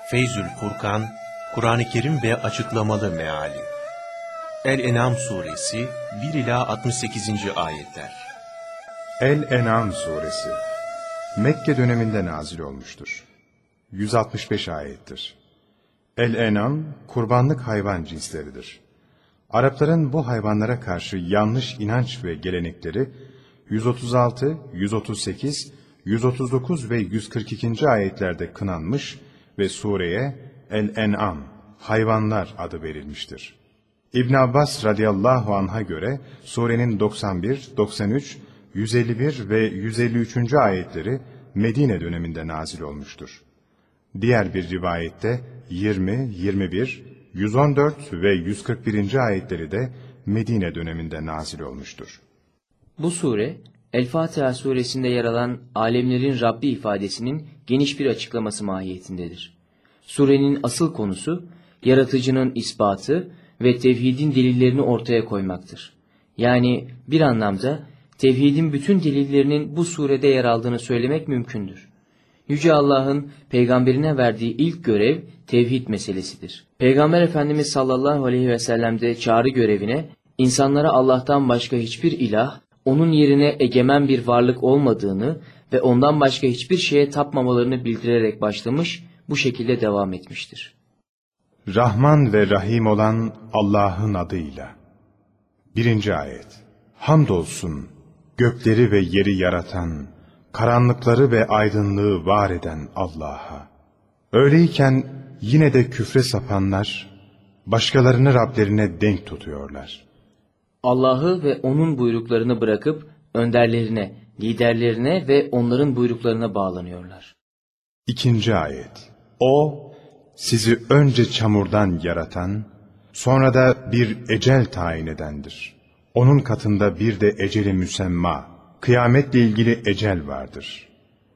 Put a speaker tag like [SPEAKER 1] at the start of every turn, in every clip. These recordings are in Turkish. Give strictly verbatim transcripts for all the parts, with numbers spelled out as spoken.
[SPEAKER 1] Feyzül Furkan, Kur'an-ı Kerim ve açıklamalı meali. El-En'am suresi bir ila altmış sekizinci ayetler.
[SPEAKER 2] El-En'am suresi Mekke döneminde nazil olmuştur. yüz altmış beş ayettir. El-En'am, kurbanlık hayvan cinsleridir. Arapların bu hayvanlara karşı yanlış inanç ve gelenekleri yüz otuz altı, yüz otuz sekiz, yüz otuz dokuz ve yüz kırk ikinci ayetlerde kınanmış ve sureye El-En'am, hayvanlar adı verilmiştir. İbn Abbas radıyallahu anh'a göre surenin doksan bir, doksan üç, yüz elli bir ve yüz elli üçüncü ayetleri Medine döneminde nazil olmuştur. Diğer bir rivayette yirmi, yirmi bir, yüz on dört ve yüz kırk birinci ayetleri de Medine döneminde nazil olmuştur.
[SPEAKER 3] Bu sure, El-Fatiha suresinde yer alan alemlerin Rabbi ifadesinin geniş bir açıklaması mahiyetindedir. Surenin asıl konusu, yaratıcının ispatı ve tevhidin delillerini ortaya koymaktır. Yani bir anlamda tevhidin bütün delillerinin bu surede yer aldığını söylemek mümkündür. Yüce Allah'ın peygamberine verdiği ilk görev tevhid meselesidir. Peygamber Efendimiz sallallahu aleyhi ve sellem'de çağrı görevine insanlara Allah'tan başka hiçbir ilah, onun yerine egemen bir varlık olmadığını ve ondan başka hiçbir şeye tapmamalarını bildirerek başlamış, bu şekilde devam etmiştir.
[SPEAKER 2] Rahman ve Rahim olan Allah'ın adıyla. Birinci ayet. Hamdolsun gökleri ve yeri yaratan, karanlıkları ve aydınlığı var eden Allah'a. Öyleyken yine de küfre sapanlar, başkalarını Rablerine denk tutuyorlar.
[SPEAKER 3] Allah'ı ve onun buyruklarını bırakıp önderlerine, liderlerine ve onların buyruklarına bağlanıyorlar.
[SPEAKER 2] İkinci ayet. O, sizi önce çamurdan yaratan, sonra da bir ecel tayin edendir. Onun katında bir de eceli müsemma, kıyametle ilgili ecel vardır.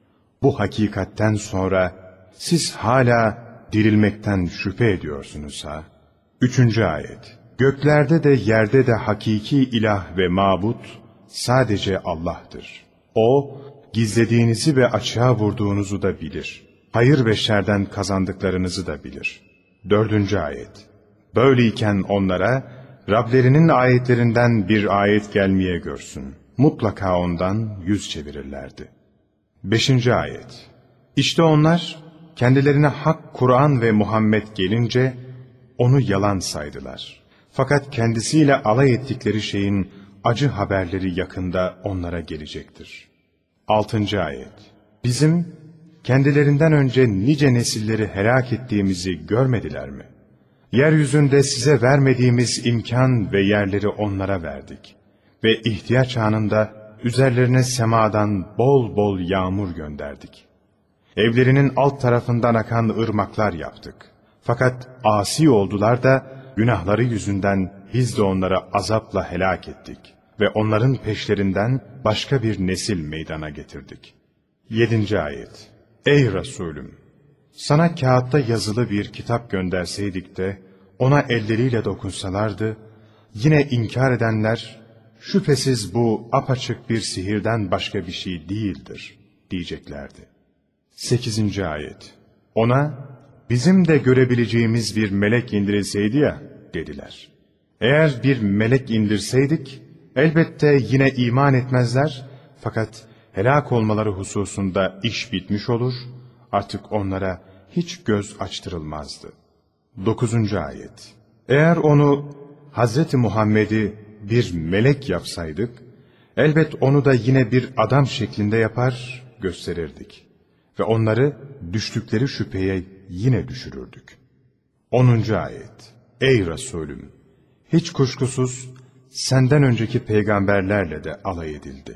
[SPEAKER 2] Bu hakikatten sonra siz hala dirilmekten şüphe ediyorsunuz ha? Üçüncü ayet. Göklerde de yerde de hakiki ilah ve mabut sadece Allah'tır. O, gizlediğinizi ve açığa vurduğunuzu da bilir. Hayır ve şerden kazandıklarınızı da bilir. Dördüncü ayet. Böyleyken onlara Rablerinin ayetlerinden bir ayet gelmeye görsün. Mutlaka ondan yüz çevirirlerdi. Beşinci ayet. İşte onlar kendilerine hak Kur'an ve Muhammed gelince onu yalan saydılar. Fakat kendisiyle alay ettikleri şeyin acı haberleri yakında onlara gelecektir. Altıncı ayet. Bizim kendilerinden önce nice nesilleri helak ettiğimizi görmediler mi? Yeryüzünde size vermediğimiz imkan ve yerleri onlara verdik. Ve ihtiyaç anında üzerlerine semadan bol bol yağmur gönderdik. Evlerinin alt tarafından akan ırmaklar yaptık. Fakat asi oldular da günahları yüzünden biz de onları azapla helak ettik. Ve onların peşlerinden başka bir nesil meydana getirdik. Yedinci ayet. Ey Resulüm! Sana kağıtta yazılı bir kitap gönderseydik de ona elleriyle dokunsalardı, yine inkar edenler, şüphesiz bu apaçık bir sihirden başka bir şey değildir diyeceklerdi. Sekizinci ayet. Ona, bizim de görebileceğimiz bir melek indirilseydi ya, dediler. Eğer bir melek indirseydik, elbette yine iman etmezler, fakat helak olmaları hususunda iş bitmiş olur, artık onlara hiç göz açtırılmazdı. Dokuzuncu ayet. Eğer onu, Hazreti Muhammed'i bir melek yapsaydık, elbet onu da yine bir adam şeklinde yapar, gösterirdik. Ve onları düştükleri şüpheye yine düşürürdük. Onuncu ayet. Ey Resulüm! Hiç kuşkusuz senden önceki peygamberlerle de alay edildi.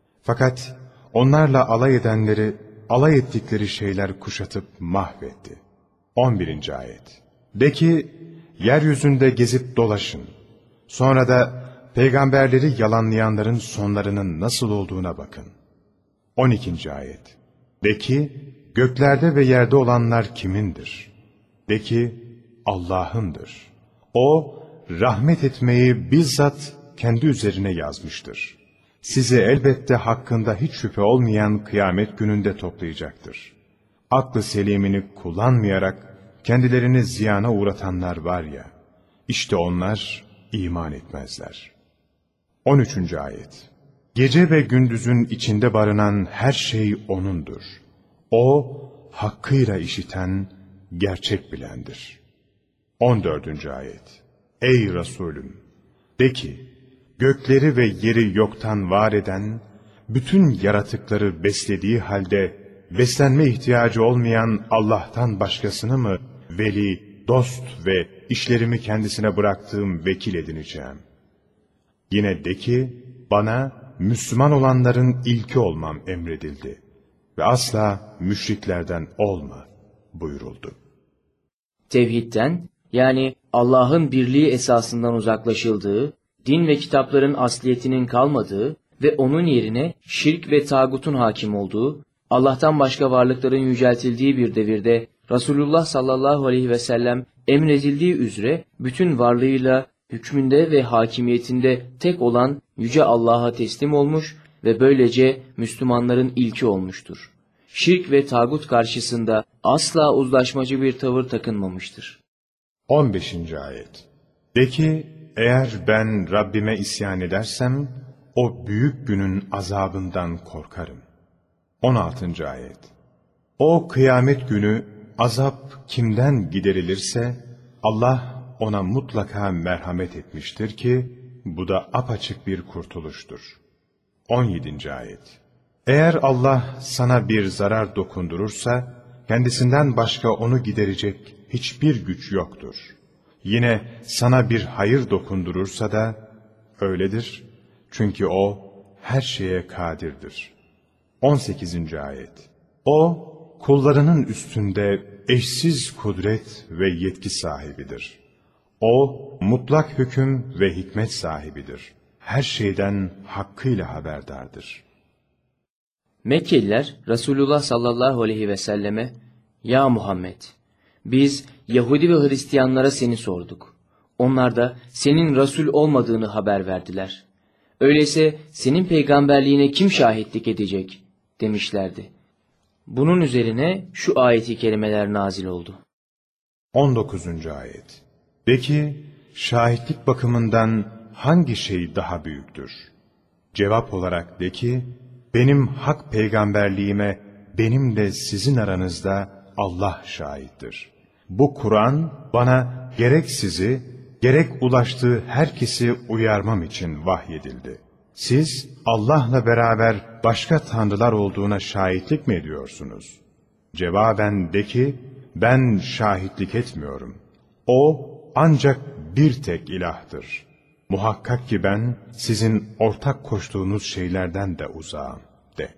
[SPEAKER 2] Fakat onlarla alay edenleri, alay ettikleri şeyler kuşatıp mahvetti. On birinci ayet. De ki, yeryüzünde gezip dolaşın. Sonra da peygamberleri yalanlayanların sonlarının nasıl olduğuna bakın. On ikinci ayet. De ki, göklerde ve yerde olanlar kimindir? De ki, Allah'ındır. O, rahmet etmeyi bizzat kendi üzerine yazmıştır. Sizi elbette hakkında hiç şüphe olmayan kıyamet gününde toplayacaktır. Aklı selimini kullanmayarak kendilerini ziyana uğratanlar var ya, işte onlar iman etmezler. on üçüncü ayet. Gece ve gündüzün içinde barınan her şey O'nundur. O, hakkıyla işiten, gerçek bilendir. on dördüncü ayet. Ey Resulüm! De ki, gökleri ve yeri yoktan var eden, bütün yaratıkları beslediği halde, beslenme ihtiyacı olmayan Allah'tan başkasını mı veli, dost ve işlerimi kendisine bıraktığım vekil edineceğim? Yine de ki, bana Müslüman olanların ilki olmam emredildi ve asla müşriklerden olma buyuruldu.
[SPEAKER 3] Tevhidden, yani Allah'ın birliği esasından uzaklaşıldığı, din ve kitapların asliyetinin kalmadığı ve onun yerine şirk ve tağutun hakim olduğu, Allah'tan başka varlıkların yüceltildiği bir devirde Resulullah sallallahu aleyhi ve sellem emredildiği üzere bütün varlığıyla hükmünde ve hakimiyetinde tek olan Yüce Allah'a teslim olmuş ve böylece Müslümanların ilki olmuştur. Şirk ve tağut karşısında asla uzlaşmacı bir tavır takınmamıştır.
[SPEAKER 2] on beşinci ayet. De ki, eğer ben Rabbime isyan edersem, o büyük günün azabından korkarım. on altıncı ayet. O kıyamet günü azap kimden giderilirse, Allah ona mutlaka merhamet etmiştir ki, bu da apaçık bir kurtuluştur. on yedinci ayet. Eğer Allah sana bir zarar dokundurursa, kendisinden başka onu giderecek hiçbir güç yoktur. Yine sana bir hayır dokundurursa da öyledir. Çünkü O her şeye kadirdir. on sekizinci ayet. O kullarının üstünde eşsiz kudret ve yetki sahibidir. O mutlak hüküm ve hikmet sahibidir. Her şeyden hakkıyla haberdardır.
[SPEAKER 3] Mekkeliler Resulullah sallallahu aleyhi ve selleme, "Ya Muhammed, biz Yahudi ve Hristiyanlara seni sorduk. Onlar da senin Resul olmadığını haber verdiler. Öyleyse senin peygamberliğine kim şahitlik edecek?" demişlerdi. Bunun üzerine şu ayeti kerimeler nazil oldu.
[SPEAKER 2] on dokuzuncu ayet. De ki, şahitlik bakımından hangi şey daha büyüktür? Cevap olarak de ki, benim hak peygamberliğime benim de sizin aranızda Allah şahittir. Bu Kur'an bana gerek sizi, gerek ulaştığı herkesi uyarmam için vahyedildi. Siz Allah'la beraber başka tanrılar olduğuna şahitlik mi ediyorsunuz? Cevaben de ki, ben şahitlik etmiyorum. O ancak bir tek ilahtır. Muhakkak ki ben sizin ortak koştuğunuz şeylerden de uzağım de.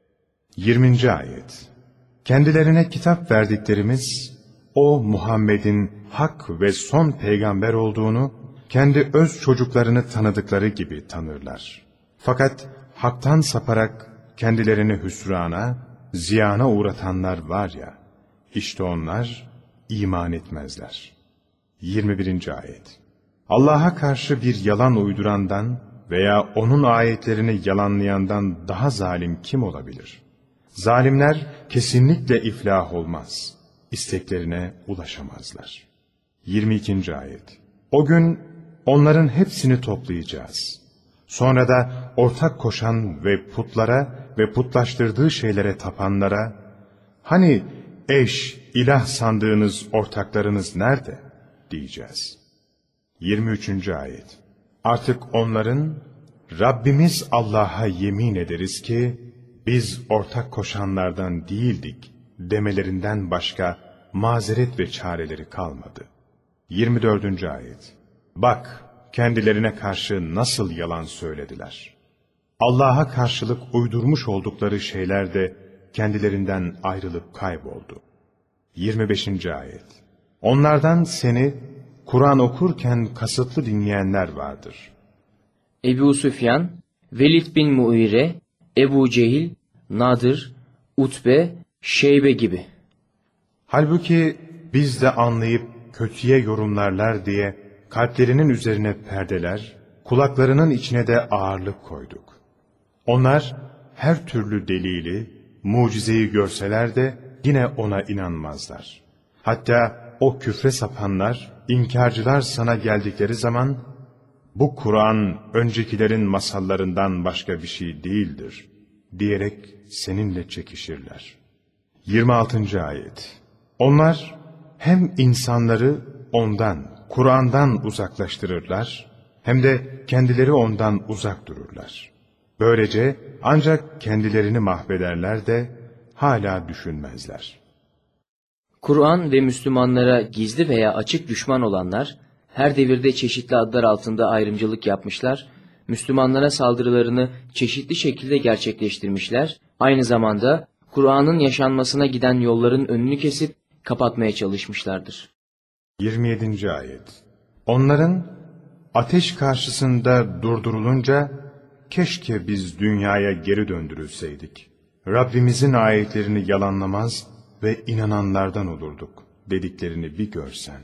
[SPEAKER 2] yirminci ayet. Kendilerine kitap verdiklerimiz, o Muhammed'in hak ve son peygamber olduğunu, kendi öz çocuklarını tanıdıkları gibi tanırlar. Fakat haktan saparak kendilerini hüsrana, ziyana uğratanlar var ya, işte onlar iman etmezler. yirmi birinci ayet. Allah'a karşı bir yalan uydurandan veya onun ayetlerini yalanlayandan daha zalim kim olabilir? Zalimler kesinlikle iflah olmaz. İsteklerine ulaşamazlar. yirmi ikinci ayet. O gün onların hepsini toplayacağız. Sonra da ortak koşan ve putlara ve putlaştırdığı şeylere tapanlara, hani eş, ilah sandığınız ortaklarınız nerede? Diyeceğiz. yirmi üçüncü ayet. Artık onların, Rabbimiz Allah'a yemin ederiz ki, biz ortak koşanlardan değildik demelerinden başka mazeret ve çareleri kalmadı. yirmi dördüncü ayet. Bak, kendilerine karşı nasıl yalan söylediler. Allah'a karşılık uydurmuş oldukları şeyler de kendilerinden ayrılıp kayboldu. yirmi beşinci ayet. Onlardan seni Kur'an okurken kasıtlı dinleyenler vardır.
[SPEAKER 3] Ebu Süfyan, Velid bin Muire, Ebu Cehil, Nadir, Utbe, Şeybe gibi.
[SPEAKER 2] Halbuki biz de anlayıp kötüye yorumlarlar diye kalplerinin üzerine perdeler, kulaklarının içine de ağırlık koyduk. Onlar her türlü delili, mucizeyi görseler de yine ona inanmazlar. Hatta o küfre sapanlar, inkarcılar sana geldikleri zaman, bu Kur'an öncekilerin masallarından başka bir şey değildir diyerek seninle çekişirler. yirmi altıncı ayet. Onlar hem insanları ondan, Kur'an'dan uzaklaştırırlar, hem de kendileri ondan uzak dururlar. Böylece ancak kendilerini mahvederler de hala düşünmezler.
[SPEAKER 3] Kur'an ve Müslümanlara gizli veya açık düşman olanlar, her devirde çeşitli adlar altında ayrımcılık yapmışlar, Müslümanlara saldırılarını çeşitli şekilde gerçekleştirmişler, aynı zamanda Kur'an'ın yaşanmasına giden yolların önünü kesip kapatmaya çalışmışlardır.
[SPEAKER 2] yirmi yedinci ayet. Onların ateş karşısında durdurulunca, keşke biz dünyaya geri döndürülseydik, Rabbimizin ayetlerini yalanlamaz ve inananlardan olurduk dediklerini bir görsen.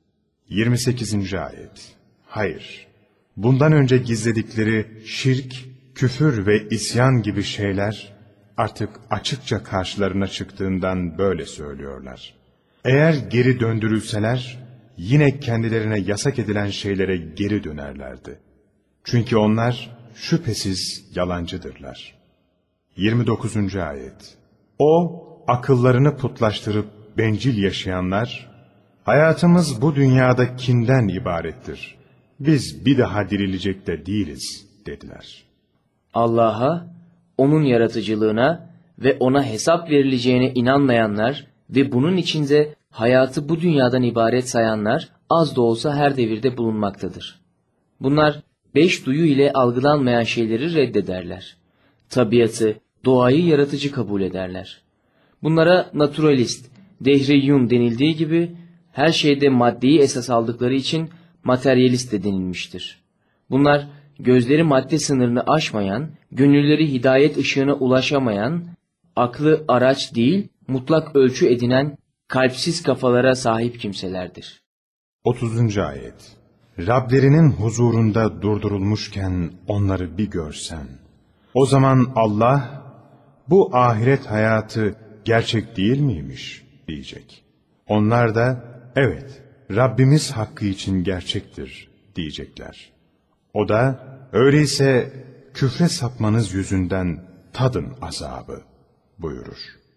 [SPEAKER 2] yirmi sekizinci ayet. Hayır, bundan önce gizledikleri şirk, küfür ve isyan gibi şeyler artık açıkça karşılarına çıktığından böyle söylüyorlar. Eğer geri döndürülseler, yine kendilerine yasak edilen şeylere geri dönerlerdi. Çünkü onlar şüphesiz yalancıdırlar. yirmi dokuzuncu ayet. O, akıllarını putlaştırıp bencil yaşayanlar, hayatımız bu dünyada kinden ibarettir, biz bir daha dirilecek de değiliz dediler.
[SPEAKER 3] Allah'a, O'nun yaratıcılığına ve O'na hesap verileceğine inanmayanlar ve bunun içinde hayatı bu dünyadan ibaret sayanlar az da olsa her devirde bulunmaktadır. Bunlar beş duyu ile algılanmayan şeyleri reddederler. Tabiatı, doğayı yaratıcı kabul ederler. Bunlara naturalist, dehriyyun denildiği gibi her şeyde maddeyi esas aldıkları için materyalist de denilmiştir. Bunlar gözleri madde sınırını aşmayan, gönülleri hidayet ışığına ulaşamayan, aklı araç değil mutlak ölçü edinen kalpsiz kafalara sahip kimselerdir.
[SPEAKER 2] otuzuncu ayet. Rablerinin huzurunda durdurulmuşken onları bir görsen, o zaman Allah, bu ahiret hayatı gerçek değil miymiş diyecek. Onlar da evet, Rabbimiz hakkı için gerçektir diyecekler. O da öyleyse küfre sapmanız yüzünden tadın azabı buyurur.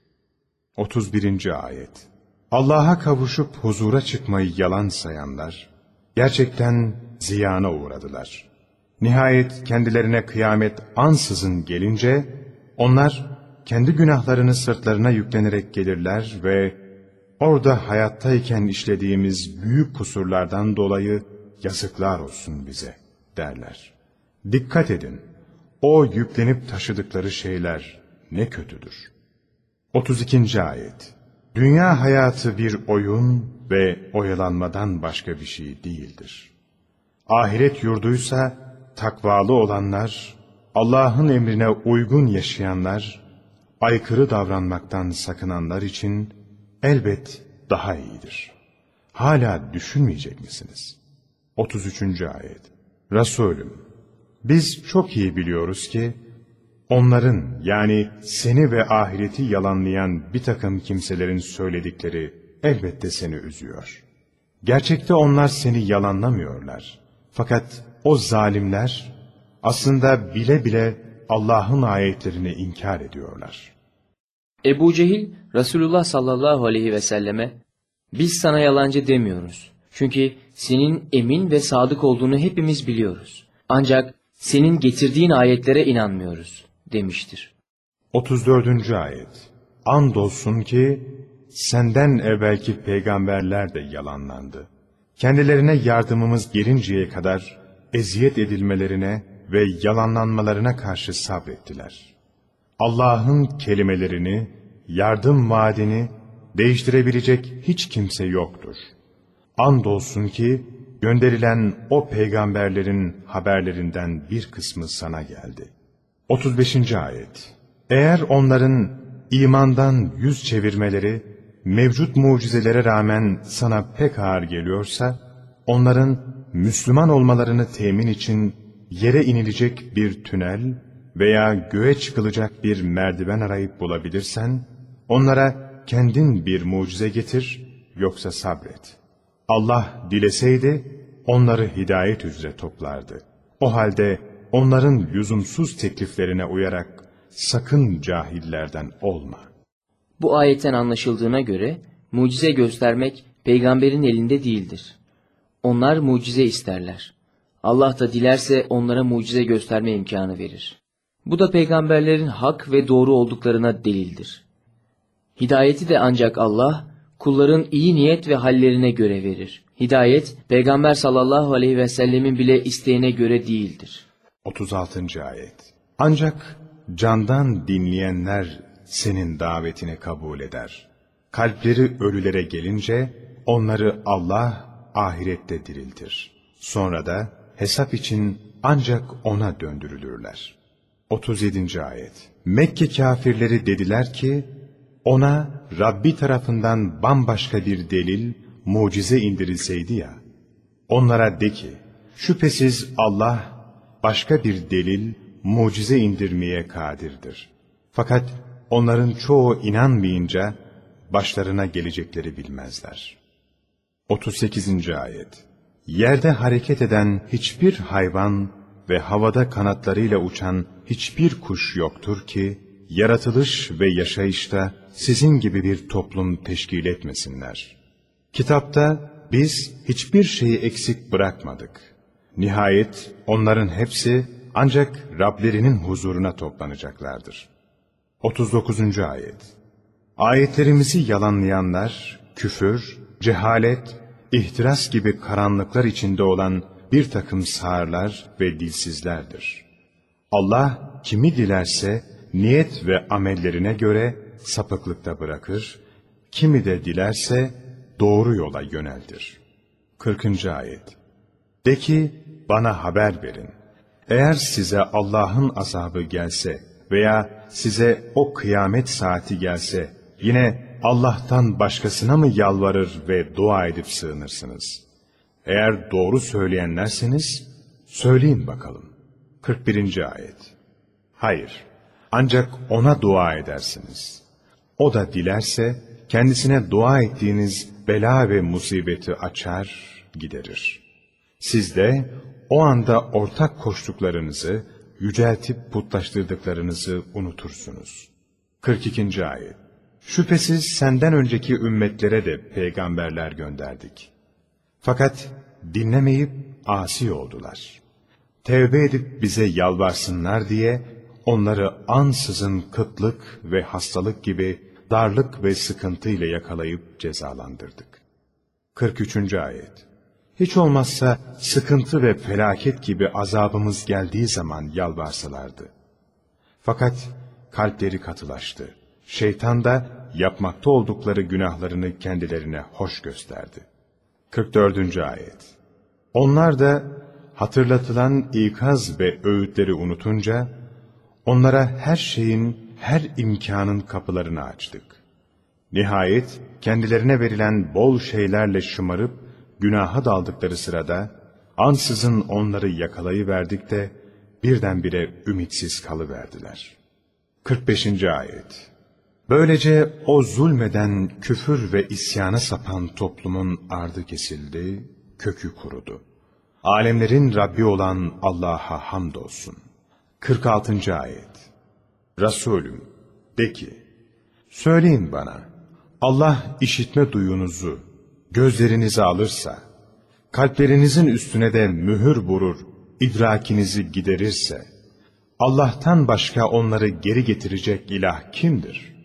[SPEAKER 2] otuz birinci ayet. Allah'a kavuşup huzura çıkmayı yalan sayanlar gerçekten ziyana uğradılar. Nihayet kendilerine kıyamet ansızın gelince onlar kendi günahlarını sırtlarına yüklenerek gelirler ve orada hayattayken işlediğimiz büyük kusurlardan dolayı yazıklar olsun bize derler. Dikkat edin, o yüklenip taşıdıkları şeyler ne kötüdür. otuz ikinci ayet. Dünya hayatı bir oyun ve oyalanmadan başka bir şey değildir. Ahiret yurduysa takvalı olanlar, Allah'ın emrine uygun yaşayanlar, aykırı davranmaktan sakınanlar için elbet daha iyidir. Hala düşünmeyecek misiniz? otuz üçüncü ayet. Resulüm, biz çok iyi biliyoruz ki, onların yani seni ve ahireti yalanlayan bir takım kimselerin söyledikleri elbette seni üzüyor. Gerçekte onlar seni yalanlamıyorlar. Fakat o zalimler aslında bile bile Allah'ın ayetlerini inkar ediyorlar.
[SPEAKER 3] Ebu Cehil, Resulullah sallallahu aleyhi ve selleme, biz sana yalancı demiyoruz. Çünkü senin emin ve sadık olduğunu hepimiz biliyoruz. Ancak senin getirdiğin ayetlere inanmıyoruz demiştir.
[SPEAKER 2] otuz dördüncü ayet. Andolsun ki senden evvelki peygamberler de yalanlandı. Kendilerine yardımımız gelinceye kadar eziyet edilmelerine ve yalanlanmalarına karşı sabrettiler. Allah'ın kelimelerini, yardım vaadini değiştirebilecek hiç kimse yoktur. Andolsun ki gönderilen o peygamberlerin haberlerinden bir kısmı sana geldi. otuz beşinci ayet. Eğer onların imandan yüz çevirmeleri mevcut mucizelere rağmen sana pek ağır geliyorsa, onların Müslüman olmalarını temin için yere inilecek bir tünel veya göğe çıkılacak bir merdiven arayıp bulabilirsen, onlara kendin bir mucize getir yoksa sabret. Allah dileseydi onları hidayet üzere toplardı. O halde onların lüzumsuz tekliflerine uyarak sakın cahillerden olma.
[SPEAKER 3] Bu ayetten anlaşıldığına göre mucize göstermek peygamberin elinde değildir. Onlar mucize isterler. Allah da dilerse onlara mucize gösterme imkanı verir. Bu da peygamberlerin hak ve doğru olduklarına delildir. Hidayeti de ancak Allah, kulların iyi niyet ve hallerine göre verir. Hidayet, Peygamber sallallahu aleyhi ve sellemin bile isteğine göre değildir.
[SPEAKER 2] otuz altıncı ayet. Ancak candan dinleyenler senin davetini kabul eder. Kalpleri ölülere gelince onları Allah ahirette diriltir. Sonra da hesap için ancak ona döndürülürler. otuz yedinci ayet. Mekke kâfirleri dediler ki, ona Rabbi tarafından bambaşka bir delil, mucize indirilseydi ya. Onlara de ki, şüphesiz Allah başka bir delil, mucize indirmeye kadirdir. Fakat onların çoğu inanmayınca başlarına gelecekleri bilmezler. otuz sekizinci ayet. Yerde hareket eden hiçbir hayvan ve havada kanatlarıyla uçan hiçbir kuş yoktur ki, yaratılış ve yaşayışta sizin gibi bir toplum teşkil etmesinler. Kitapta biz hiçbir şeyi eksik bırakmadık. Nihayet onların hepsi ancak Rablerinin huzuruna toplanacaklardır. otuz dokuzuncu ayet. Ayetlerimizi yalanlayanlar, küfür, cehalet, ihtiras gibi karanlıklar içinde olan bir takım sağırlar ve dilsizlerdir. Allah kimi dilerse niyet ve amellerine göre sapıklıkta bırakır, kimi de dilerse doğru yola yöneltir. kırkıncı ayet. De ki, bana haber verin. Eğer size Allah'ın azabı gelse veya size o kıyamet saati gelse, yine Allah'tan başkasına mı yalvarır ve dua edip sığınırsınız? Eğer doğru söyleyenlerseniz, söyleyin bakalım. kırk birinci ayet. Hayır, ancak ona dua edersiniz. O da dilerse, kendisine dua ettiğiniz bela ve musibeti açar, giderir. Siz de o anda ortak koştuklarınızı, yüceltip putlaştırdıklarınızı unutursunuz. kırk ikinci ayet. Şüphesiz senden önceki ümmetlere de peygamberler gönderdik. Fakat dinlemeyip asi oldular. Tevbe edip bize yalvarsınlar diye onları ansızın kıtlık ve hastalık gibi darlık ve sıkıntı ile yakalayıp cezalandırdık. kırk üçüncü ayet. Hiç olmazsa sıkıntı ve felaket gibi azabımız geldiği zaman yalvarsalardı. Fakat kalpleri katılaştı. Şeytan da yapmakta oldukları günahlarını kendilerine hoş gösterdi. kırk dördüncü ayet. Onlar da hatırlatılan ikaz ve öğütleri unutunca, onlara her şeyin, her imkanın kapılarını açtık. Nihayet kendilerine verilen bol şeylerle şımarıp, günaha daldıkları sırada, ansızın onları yakalayıverdik de, birdenbire ümitsiz kalıverdiler. kırk beşinci ayet. Böylece o zulmeden, küfür ve isyana sapan toplumun ardı kesildi, kökü kurudu. Alemlerin Rabbi olan Allah'a hamdolsun. kırk altıncı ayet. Resulüm, de ki, söyleyin bana, Allah işitme duyunuzu, gözlerinizi alırsa, kalplerinizin üstüne de mühür vurur, idrakinizi giderirse, Allah'tan başka onları geri getirecek ilah kimdir?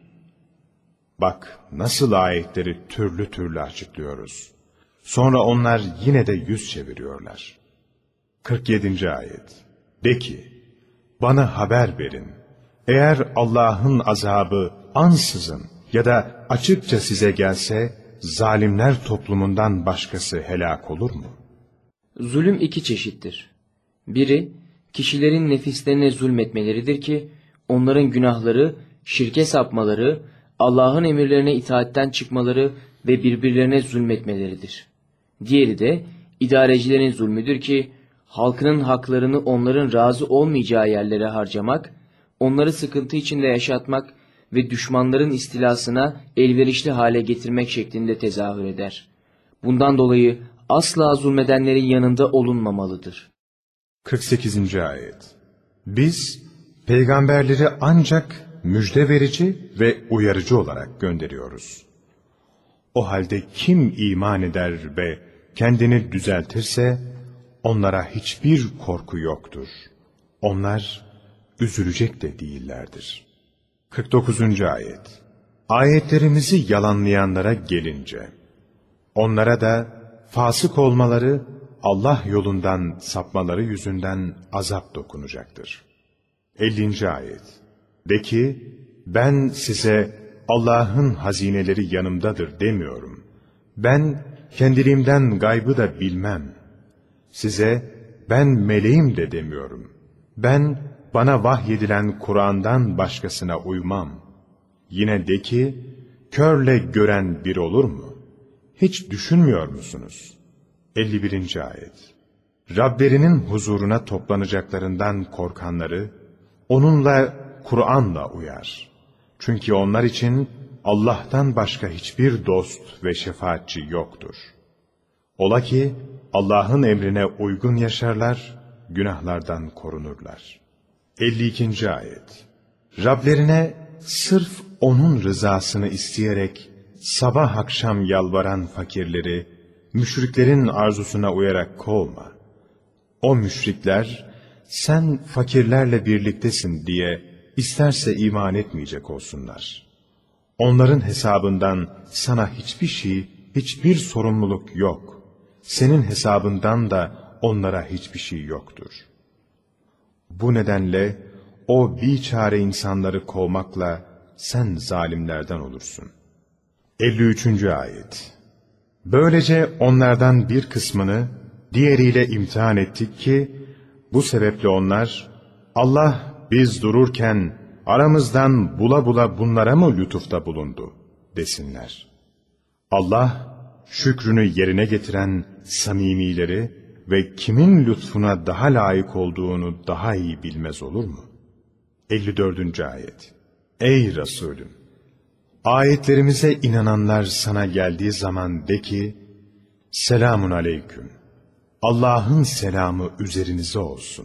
[SPEAKER 2] Bak nasıl ayetleri türlü türlü açıklıyoruz. Sonra onlar yine de yüz çeviriyorlar. kırk yedinci ayet. De ki, bana haber verin. Eğer Allah'ın azabı ansızın ya da açıkça size gelse, zalimler toplumundan başkası helak olur mu?
[SPEAKER 3] Zulüm iki çeşittir. Biri, kişilerin nefislerine zulmetmeleridir ki, onların günahları, şirke sapmaları, Allah'ın emirlerine itaatten çıkmaları ve birbirlerine zulmetmeleridir. Diğeri de, idarecilerin zulmüdür ki, halkının haklarını onların razı olmayacağı yerlere harcamak, onları sıkıntı içinde yaşatmak ve düşmanların istilasına elverişli hale getirmek şeklinde tezahür eder. Bundan dolayı asla zulmedenlerin yanında olunmamalıdır.
[SPEAKER 2] kırk sekizinci ayet. Biz peygamberleri ancak müjde verici ve uyarıcı olarak gönderiyoruz. O halde kim iman eder ve kendini düzeltirse onlara hiçbir korku yoktur. Onlar üzülecek de değillerdir. kırk dokuzuncu ayet. Ayetlerimizi yalanlayanlara gelince, onlara da fasık olmaları, Allah yolundan sapmaları yüzünden azap dokunacaktır. ellinci ayet. De ki, ben size Allah'ın hazineleri yanımdadır demiyorum. Ben kendiliğimden gaybı da bilmem. Size ben meleğim de demiyorum. Ben bana vahyedilen Kur'an'dan başkasına uymam. Yine de ki, körle gören bir olur mu? Hiç düşünmüyor musunuz? elli birinci ayet. Rablerinin huzuruna toplanacaklarından korkanları, onunla, Kur'an'la uyar. Çünkü onlar için Allah'tan başka hiçbir dost ve şefaatçi yoktur. Ola ki Allah'ın emrine uygun yaşarlar, günahlardan korunurlar. elli ikinci ayet. Rablerine sırf onun rızasını isteyerek sabah akşam yalvaran fakirleri, müşriklerin arzusuna uyarak kovma. O müşrikler, sen fakirlerle birliktesin diye isterse iman etmeyecek olsunlar. Onların hesabından sana hiçbir şey, hiçbir sorumluluk yok. Senin hesabından da onlara hiçbir şey yoktur. Bu nedenle o biçare insanları kovmakla sen zalimlerden olursun. elli üçüncü ayet. Böylece onlardan bir kısmını diğeriyle imtihan ettik ki, bu sebeple onlar, Allah biz dururken aramızdan bula bula bunlara mı lütufta bulundu desinler. Allah, şükrünü yerine getiren samimileri ve kimin lütfuna daha layık olduğunu daha iyi bilmez olur mu? elli dördüncü ayet. Ey Resulüm! Ayetlerimize inananlar sana geldiği zaman de ki, Selamun aleyküm. Allah'ın selamı üzerinize olsun.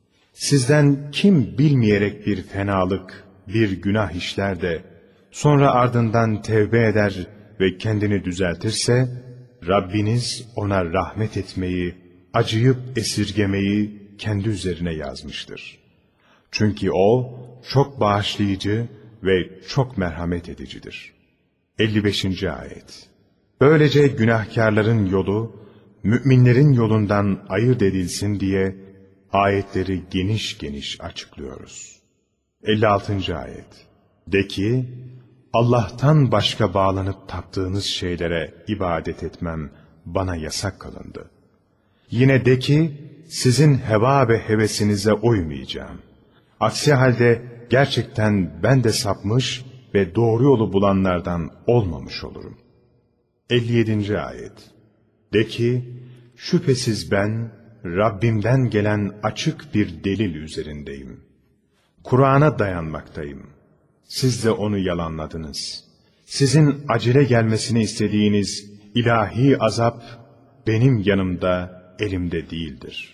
[SPEAKER 2] Sizden kim bilmeyerek bir fenalık, bir günah işler de, sonra ardından tevbe eder ve kendini düzeltirse, Rabbiniz ona rahmet etmeyi, acıyıp esirgemeyi kendi üzerine yazmıştır. Çünkü O, çok bağışlayıcı ve çok merhamet edicidir. elli beşinci ayet. Böylece günahkarların yolu, müminlerin yolundan ayırt edilsin diye, ayetleri geniş geniş açıklıyoruz. elli altıncı ayet. De ki, Allah'tan başka bağlanıp taptığınız şeylere ibadet etmem bana yasak kılındı. Yine de ki, sizin heva ve hevesinize uymayacağım. Aksi halde gerçekten ben de sapmış ve doğru yolu bulanlardan olmamış olurum. elli yedinci ayet. De ki, şüphesiz ben, Rabbimden gelen açık bir delil üzerindeyim. Kur'an'a dayanmaktayım. Siz de onu yalanladınız. Sizin acele gelmesini istediğiniz ilahi azap, benim yanımda, elimde değildir.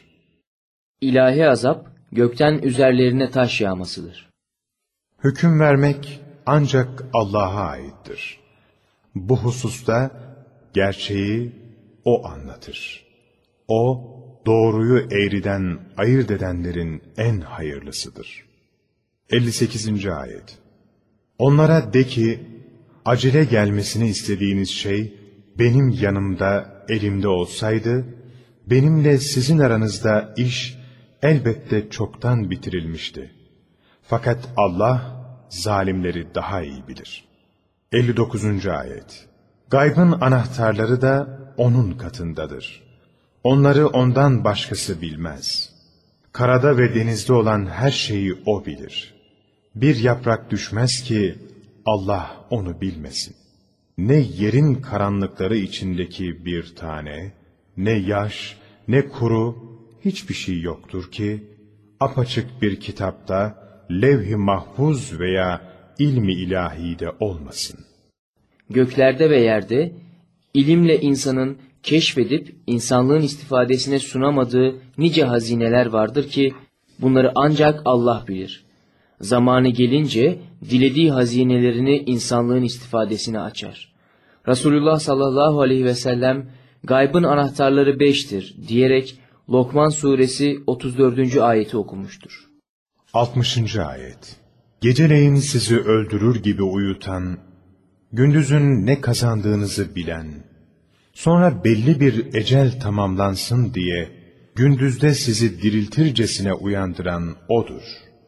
[SPEAKER 3] İlahi azap, gökten üzerlerine taş yağmasıdır.
[SPEAKER 2] Hüküm vermek ancak Allah'a aittir. Bu hususta gerçeği O anlatır. O, doğruyu eğriden ayırt edenlerin en hayırlısıdır. elli sekizinci ayet. Onlara de ki, acele gelmesini istediğiniz şey, benim yanımda, elimde olsaydı, benimle sizin aranızda iş elbette çoktan bitirilmişti. Fakat Allah, zalimleri daha iyi bilir. elli dokuzuncu ayet. Gaybın anahtarları da O'nun katındadır. Onları O'ndan başkası bilmez. Karada ve denizde olan her şeyi O bilir. Bir yaprak düşmez ki Allah onu bilmesin. Ne yerin karanlıkları içindeki bir tane, ne yaş, ne kuru, hiçbir şey yoktur ki, apaçık bir kitapta, levh-i mahfuz veya ilmi ilahi de olmasın.
[SPEAKER 3] Göklerde ve yerde ilimle insanın keşfedip insanlığın istifadesine sunamadığı nice hazineler vardır ki bunları ancak Allah bilir. Zamanı gelince dilediği hazinelerini insanlığın istifadesine açar. Resulullah sallallahu aleyhi ve sellem gaybın anahtarları beştir diyerek Lokman suresi otuz dördüncü ayeti okumuştur.
[SPEAKER 2] altmışıncı ayet. Geceleyin sizi öldürür gibi uyutan, gündüzün ne kazandığınızı bilen, sonra belli bir ecel tamamlansın diye gündüzde sizi diriltircesine uyandıran O'dur.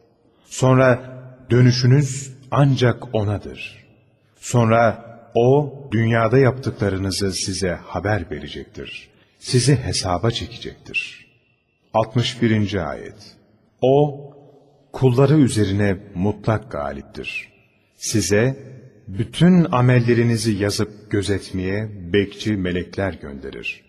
[SPEAKER 2] Sonra dönüşünüz ancak O'nadır. Sonra O dünyada yaptıklarınızı size haber verecektir. Sizi hesaba çekecektir. altmış birinci ayet. O kulları üzerine mutlak galiptir. Size bütün amellerinizi yazıp gözetmeye bekçi melekler gönderir.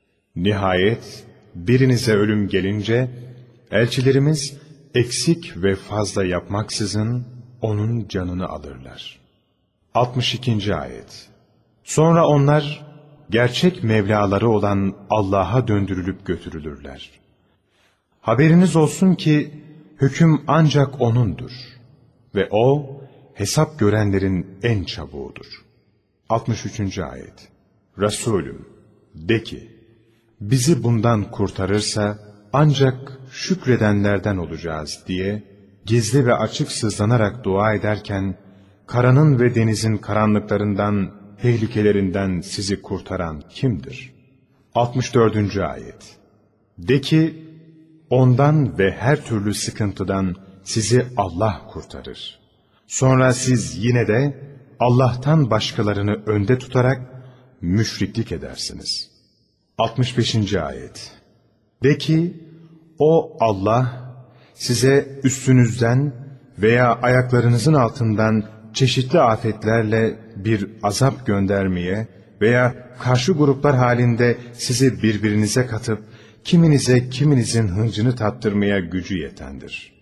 [SPEAKER 2] Nihayet birinize ölüm gelince elçilerimiz eksik ve fazla yapmaksızın onun canını alırlar. altmış ikinci ayet. Sonra onlar gerçek Mevlaları olan Allah'a döndürülüp götürülürler. Haberiniz olsun ki hüküm ancak O'nundur ve O hesap görenlerin en çabuğudur. altmış üçüncü ayet. Resulüm de ki, bizi bundan kurtarırsa ancak şükredenlerden olacağız diye gizli ve açık sızlanarak dua ederken, karanın ve denizin karanlıklarından, tehlikelerinden sizi kurtaran kimdir? altmış dördüncü ayet. De ki, ondan ve her türlü sıkıntıdan sizi Allah kurtarır. Sonra siz yine de Allah'tan başkalarını önde tutarak müşriklik edersiniz. altmış beşinci ayet. De ki, o Allah size üstünüzden veya ayaklarınızın altından çeşitli afetlerle bir azap göndermeye veya karşı gruplar halinde sizi birbirinize katıp kiminize kiminizin hıncını tattırmaya gücü yetendir.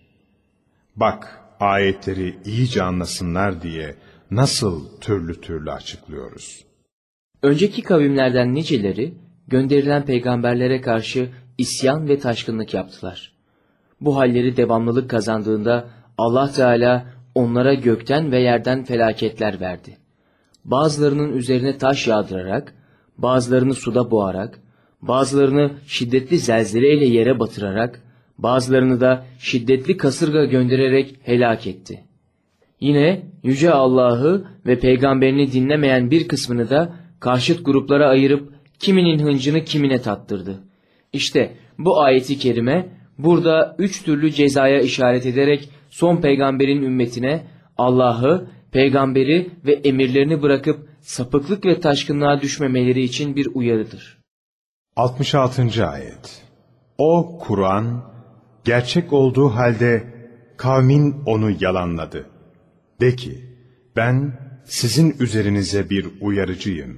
[SPEAKER 2] Bak, ayetleri iyice anlasınlar diye nasıl türlü türlü açıklıyoruz.
[SPEAKER 3] Önceki kavimlerden niceleri gönderilen peygamberlere karşı isyan ve taşkınlık yaptılar. Bu halleri devamlılık kazandığında Allah Teala onlara gökten ve yerden felaketler verdi. Bazılarının üzerine taş yağdırarak, bazılarını suda boğarak, bazılarını şiddetli zelzeleyle yere batırarak, bazılarını da şiddetli kasırga göndererek helak etti. Yine Yüce Allah'ı ve peygamberini dinlemeyen bir kısmını da karşıt gruplara ayırıp kiminin hıncını kimine tattırdı. İşte bu ayeti kerime burada üç türlü cezaya işaret ederek son peygamberin ümmetine Allah'ı, peygamberi ve emirlerini bırakıp sapıklık ve taşkınlığa düşmemeleri için bir uyarıdır.
[SPEAKER 2] altmış altıncı ayet. O Kur'an gerçek olduğu halde kavmin onu yalanladı. De ki, ben sizin üzerinize bir uyarıcıyım.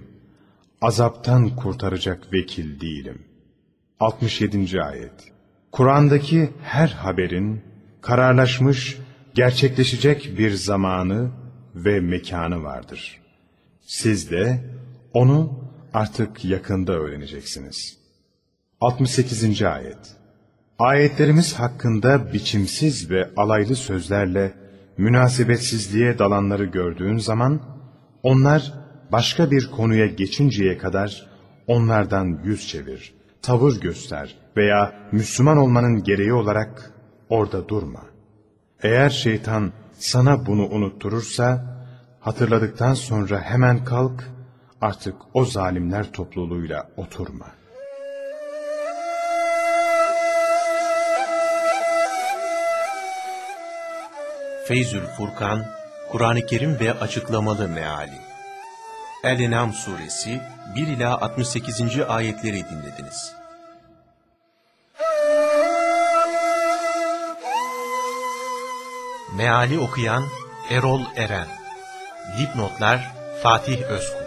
[SPEAKER 2] Azaptan kurtaracak vekil değilim. altmış yedinci ayet. Kur'an'daki her haberin kararlaşmış, gerçekleşecek bir zamanı ve mekanı vardır. Siz de onu artık yakında öğreneceksiniz. altmış sekizinci ayet. Ayetlerimiz hakkında biçimsiz ve alaylı sözlerle münasebetsizliğe dalanları gördüğün zaman, onlar başka bir konuya geçinceye kadar onlardan yüz çevir, tavır göster veya Müslüman olmanın gereği olarak orada durma. Eğer şeytan sana bunu unutturursa, hatırladıktan sonra hemen kalk, artık o zalimler topluluğuyla oturma.
[SPEAKER 1] Feyzül Furkan, Kur'an-ı Kerim ve açıklamalı meali. El-En'am suresi bir ila altmış sekizinci ayetleri dinlediniz. Meali okuyan Erol Eren. Dipnotlar Fatih Özkul.